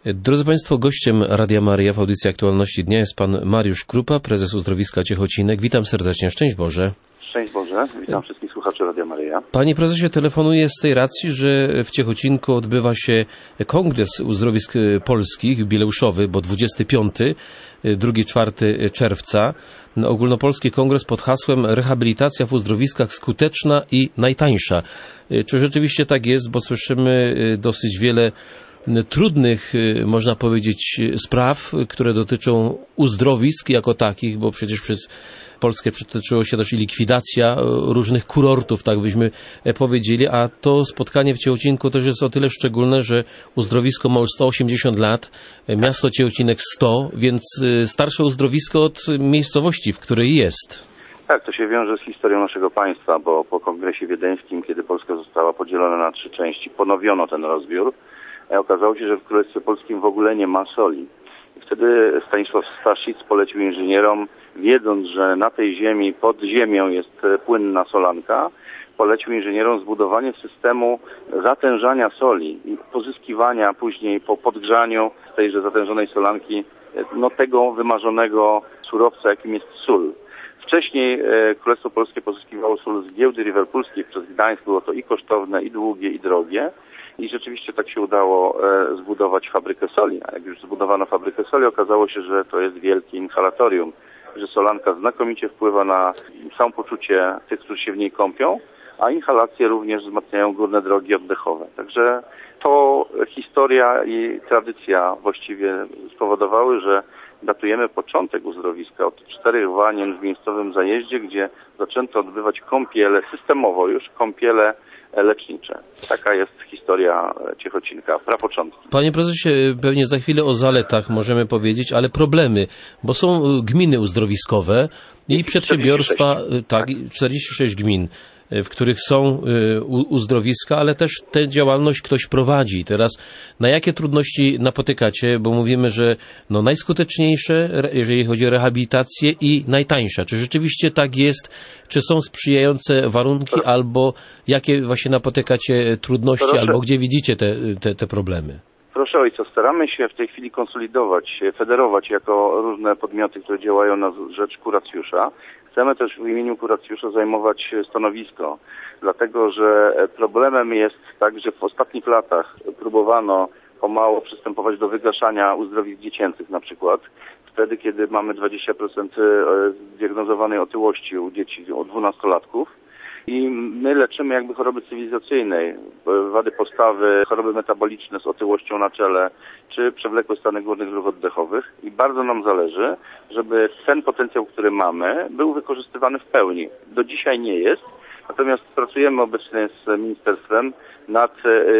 Drodzy Państwo, gościem Radia Maryja w audycji Aktualności Dnia jest Pan Mariusz Krupa, prezes Uzdrowiska Ciechocinek. Witam serdecznie, szczęść Boże. Szczęść Boże, witam wszystkich słuchaczy Radia Maryja. Panie prezesie, telefonuję z tej racji, że w Ciechocinku odbywa się Kongres Uzdrowisk Polskich, jubileuszowy, bo 25, 2-4 czerwca, ogólnopolski kongres pod hasłem Rehabilitacja w uzdrowiskach skuteczna i najtańsza. Czy rzeczywiście tak jest, bo słyszymy dosyć wiele trudnych, można powiedzieć, spraw, które dotyczą uzdrowisk jako takich, bo przecież przez Polskę przetoczyło się też i likwidacja różnych kurortów, tak byśmy powiedzieli, a to spotkanie w Ciechocinku też jest o tyle szczególne, że uzdrowisko ma już 180 lat, miasto Ciechocinek 100, więc starsze uzdrowisko od miejscowości, w której jest. Tak, to się wiąże z historią naszego państwa, bo po kongresie wiedeńskim, kiedy Polska została podzielona na 3 części, ponowiono ten rozbiór. Okazało się, że w Królestwie Polskim w ogóle nie ma soli. Wtedy Stanisław Staszic polecił inżynierom, wiedząc, że na tej ziemi, pod ziemią jest płynna solanka, polecił inżynierom zbudowanie systemu zatężania soli i pozyskiwania później po podgrzaniu tejże zatężonej solanki tego wymarzonego surowca, jakim jest sól. Wcześniej Królestwo Polskie pozyskiwało sól z giełdy riverpoolskiej przez Gdańsk. Było to i kosztowne, i długie, i drogie. I rzeczywiście tak się udało zbudować fabrykę soli. A jak już zbudowano fabrykę soli, okazało się, że to jest wielkie inhalatorium, że solanka znakomicie wpływa na samopoczucie tych, którzy się w niej kąpią, a inhalacje również wzmacniają górne drogi oddechowe. Także to historia i tradycja właściwie spowodowały, że datujemy początek uzdrowiska od 4 wanien w miejscowym zajeździe, gdzie zaczęto odbywać kąpiele, systemowo już kąpiele lecznicze. Taka jest historia Ciechocinka, prapoczątki. Panie prezesie, pewnie za chwilę o zaletach możemy powiedzieć, ale problemy, bo są gminy uzdrowiskowe i przedsiębiorstwa, 46 gmin, w których są uzdrowiska, ale też tę działalność ktoś prowadzi. Teraz na jakie trudności napotykacie, bo mówimy, że najskuteczniejsze, jeżeli chodzi o rehabilitację i najtańsza. Czy rzeczywiście tak jest? Czy są sprzyjające warunki, albo jakie właśnie napotykacie trudności, albo gdzie widzicie te problemy? Proszę ojca, staramy się w tej chwili konsolidować, federować jako różne podmioty, które działają na rzecz kuracjusza. Chcemy też w imieniu kuracjusza zajmować stanowisko, dlatego że problemem jest tak, że w ostatnich latach próbowano pomału przystępować do wygaszania uzdrowisk dziecięcych na przykład. Wtedy, kiedy mamy 20% zdiagnozowanej otyłości u dzieci, u 12-latków. I my leczymy jakby choroby cywilizacyjnej, wady postawy, choroby metaboliczne z otyłością na czele, czy przewlekłe stany górnych dróg oddechowych. I bardzo nam zależy, żeby ten potencjał, który mamy, był wykorzystywany w pełni. Do dzisiaj nie jest. Natomiast pracujemy obecnie z ministerstwem nad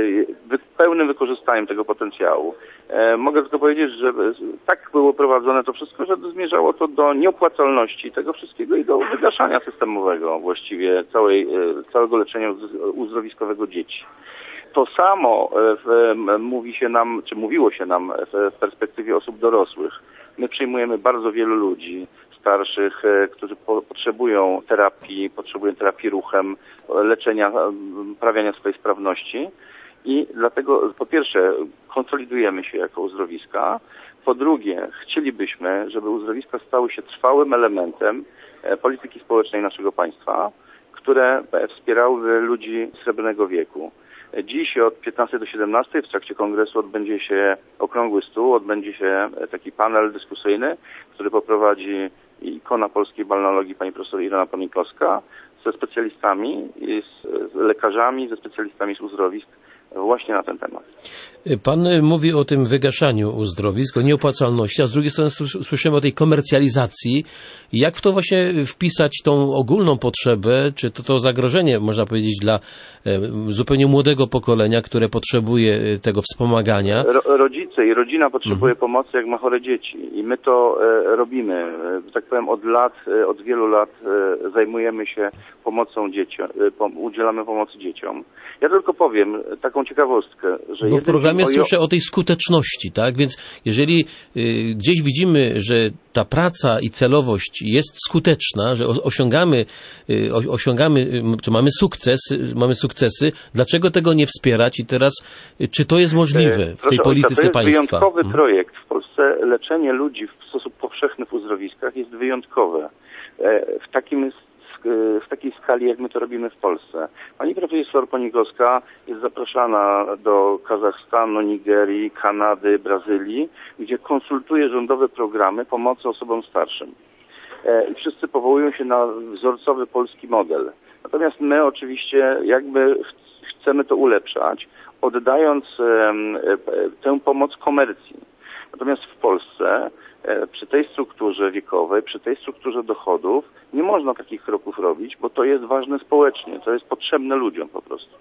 pełnym wykorzystaniem tego potencjału. Mogę tylko powiedzieć, że tak było prowadzone to wszystko, że zmierzało to do nieopłacalności tego wszystkiego i do wygaszania systemowego właściwie całego leczenia uzdrowiskowego dzieci. To samo mówi się nam, czy mówiło się nam w perspektywie osób dorosłych. My przyjmujemy bardzo wielu ludzi starszych, którzy potrzebują terapii ruchem, leczenia, poprawiania swojej sprawności i dlatego po pierwsze konsolidujemy się jako uzdrowiska, po drugie chcielibyśmy, żeby uzdrowiska stały się trwałym elementem polityki społecznej naszego państwa, które wspierały ludzi srebrnego wieku. Dziś od 15 do 17 w trakcie kongresu odbędzie się okrągły stół, odbędzie się taki panel dyskusyjny, który poprowadzi ikona polskiej balneologii pani profesor Irena Panikowska ze specjalistami, z lekarzami, ze specjalistami z uzdrowisk właśnie na ten temat. Pan mówi o tym wygaszaniu uzdrowisk, o nieopłacalności, a z drugiej strony słyszymy o tej komercjalizacji. Jak w to właśnie wpisać tą ogólną potrzebę, czy to zagrożenie, można powiedzieć, dla zupełnie młodego pokolenia, które potrzebuje tego wspomagania? Rodzice i rodzina potrzebuje pomocy, jak ma chore dzieci. I my to robimy. Tak powiem, od wielu lat zajmujemy się udzielamy pomocy dzieciom. Ja tylko powiem taką ciekawostkę, że bo w programie programie słyszę o tej skuteczności, tak? Więc jeżeli gdzieś widzimy, że ta praca i celowość jest skuteczna, że osiągamy, czy mamy sukcesy, dlaczego tego nie wspierać i teraz, czy to jest możliwe w tej polityce państwa? To jest wyjątkowy projekt. W Polsce leczenie ludzi w sposób powszechny w uzdrowiskach jest wyjątkowe. W takiej skali, jak my to robimy w Polsce. Pani profesor Ponigowska jest zapraszana do Kazachstanu, Nigerii, Kanady, Brazylii, gdzie konsultuje rządowe programy pomocy osobom starszym. I wszyscy powołują się na wzorcowy polski model. Natomiast my oczywiście jakby chcemy to ulepszać, oddając tę pomoc komercji. Natomiast w Polsce przy tej strukturze wiekowej, przy tej strukturze dochodów nie można takich kroków robić, bo to jest ważne społecznie, to jest potrzebne ludziom po prostu.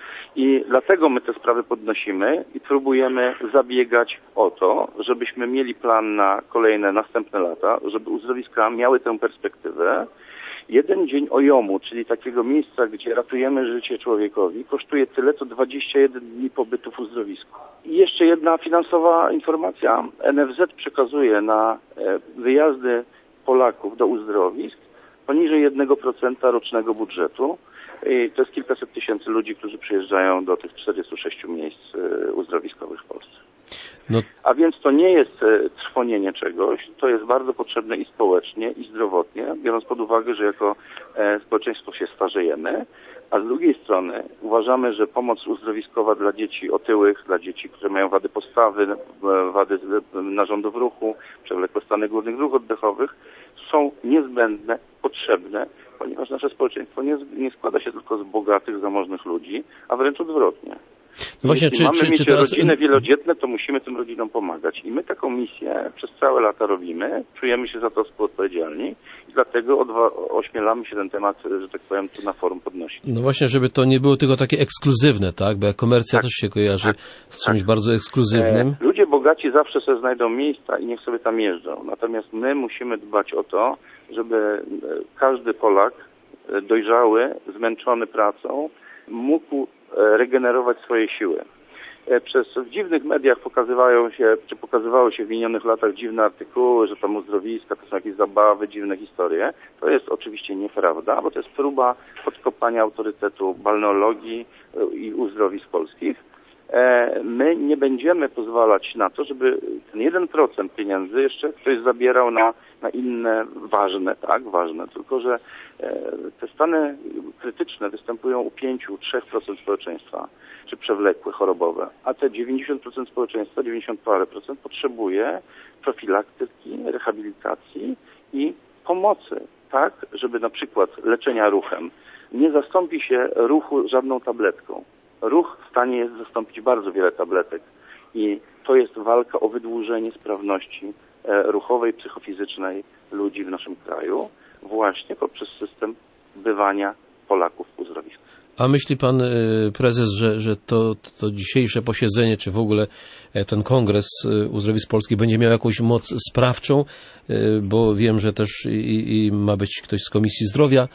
I dlatego my te sprawy podnosimy i próbujemy zabiegać o to, żebyśmy mieli plan na kolejne, następne lata, żeby uzdrowiska miały tę perspektywę. Jeden dzień OJOM-u, czyli takiego miejsca, gdzie ratujemy życie człowiekowi, kosztuje tyle, co 21 dni pobytu w uzdrowisku. I jeszcze jedna finansowa informacja. NFZ przekazuje na wyjazdy Polaków do uzdrowisk poniżej 1% rocznego budżetu. I to jest kilkaset tysięcy ludzi, którzy przyjeżdżają do tych 46 miejsc uzdrowiskowych w Polsce. A więc to nie jest trwonienie czegoś, to jest bardzo potrzebne i społecznie, i zdrowotnie, biorąc pod uwagę, że jako społeczeństwo się starzejemy, a z drugiej strony uważamy, że pomoc uzdrowiskowa dla dzieci otyłych, dla dzieci, które mają wady postawy, wady narządów ruchu, przewlekłe stany górnych dróg oddechowych, są niezbędne, potrzebne, ponieważ nasze społeczeństwo nie składa się tylko z bogatych, zamożnych ludzi, a wręcz odwrotnie. No właśnie, jeśli mamy mieć rodziny wielodzietne, to musimy tym rodzinom pomagać. I my taką misję przez całe lata robimy, czujemy się za to współodpowiedzialni i dlatego ośmielamy się ten temat, że tak powiem, tu na forum podnosić. No właśnie, żeby to nie było tylko takie ekskluzywne, tak? Bo komercja też się kojarzy z czymś bardzo ekskluzywnym. Ludzie bogaci zawsze sobie znajdą miejsca i niech sobie tam jeżdżą. Natomiast my musimy dbać o to, żeby każdy Polak dojrzały, zmęczony pracą, mógł regenerować swoje siły. W dziwnych mediach pokazywały się w minionych latach dziwne artykuły, że tam uzdrowiska to są jakieś zabawy, dziwne historie. To jest oczywiście nieprawda, bo to jest próba podkopania autorytetu balneologii i uzdrowisk polskich. My nie będziemy pozwalać na to, żeby ten 1% pieniędzy jeszcze ktoś zabierał na inne ważne, tylko że te stany krytyczne występują u 5-3% społeczeństwa, czy przewlekłe, chorobowe, a te 90% społeczeństwa, 90 parę procent potrzebuje profilaktyki, rehabilitacji i pomocy, tak, żeby na przykład leczenia ruchem nie zastąpi się ruchu żadną tabletką. Ruch w stanie jest zastąpić bardzo wiele tabletek i to jest walka o wydłużenie sprawności ruchowej, psychofizycznej ludzi w naszym kraju właśnie poprzez system bywania Polaków w uzdrowisku. A myśli pan prezes, że to dzisiejsze posiedzenie, czy w ogóle ten kongres uzdrowisk polskich będzie miał jakąś moc sprawczą, bo wiem, że też i ma być ktoś z Komisji Zdrowia.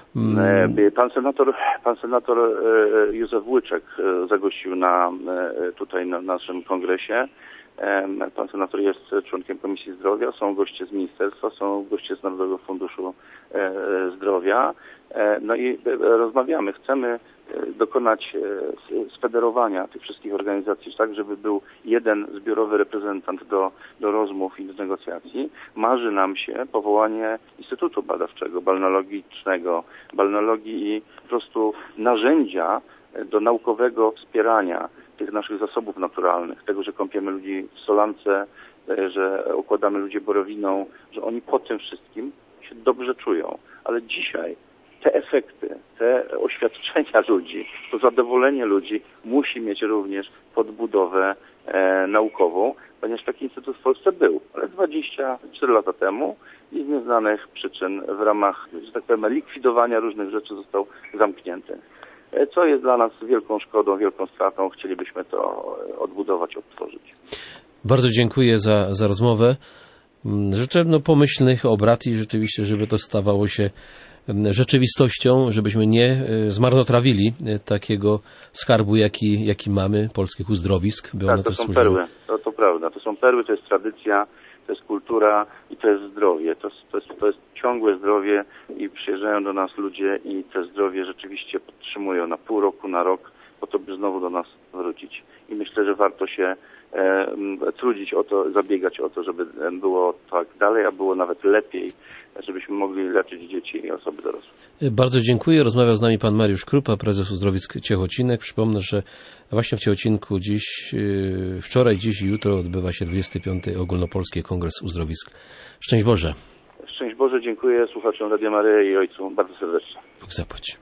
Pan senator Józef Łyczek zagościł tutaj na naszym kongresie. Pan senator jest członkiem Komisji Zdrowia, są goście z ministerstwa, są goście z Narodowego Funduszu Zdrowia. No i rozmawiamy, chcemy dokonać sfederowania tych wszystkich organizacji, tak żeby był jeden zbiorowy reprezentant do rozmów i do negocjacji. Marzy nam się powołanie Instytutu Badawczego, balneologii i po prostu narzędzia do naukowego wspierania tych naszych zasobów naturalnych, tego, że kąpiemy ludzi w solance, że okładamy ludzi borowiną, że oni po tym wszystkim się dobrze czują. Ale dzisiaj te efekty, te oświadczenia ludzi, to zadowolenie ludzi musi mieć również podbudowę naukową, ponieważ taki instytut w Polsce był, ale 24 lata temu i z nieznanych przyczyn w ramach, że tak powiem, likwidowania różnych rzeczy został zamknięty. Co jest dla nas wielką szkodą, wielką stratą. Chcielibyśmy to odbudować, odtworzyć. Bardzo dziękuję za rozmowę. Życzę pomyślnych obrad i rzeczywiście, żeby to stawało się rzeczywistością, żebyśmy nie zmarnotrawili takiego skarbu, jaki mamy, polskich uzdrowisk, by one to też są służyły. perły, to prawda, to są perły, to jest tradycja, to jest kultura i to jest zdrowie, to jest ciągłe zdrowie i przyjeżdżają do nas ludzie i to zdrowie rzeczywiście podtrzymują na pół roku, na rok, po to, by znowu do nas wrócić. I myślę, że warto się trudzić o to, zabiegać o to, żeby było tak dalej, a było nawet lepiej, żebyśmy mogli leczyć dzieci i osoby dorosłe. Bardzo dziękuję. Rozmawiał z nami pan Mariusz Krupa, prezes Uzdrowisk Ciechocinek. Przypomnę, że właśnie w Ciechocinku wczoraj, dziś i jutro odbywa się 25. Ogólnopolski Kongres Uzdrowisk. Szczęść Boże. Szczęść Boże, dziękuję słuchaczom Radia Maryja i ojcu bardzo serdecznie. Bóg zapłać.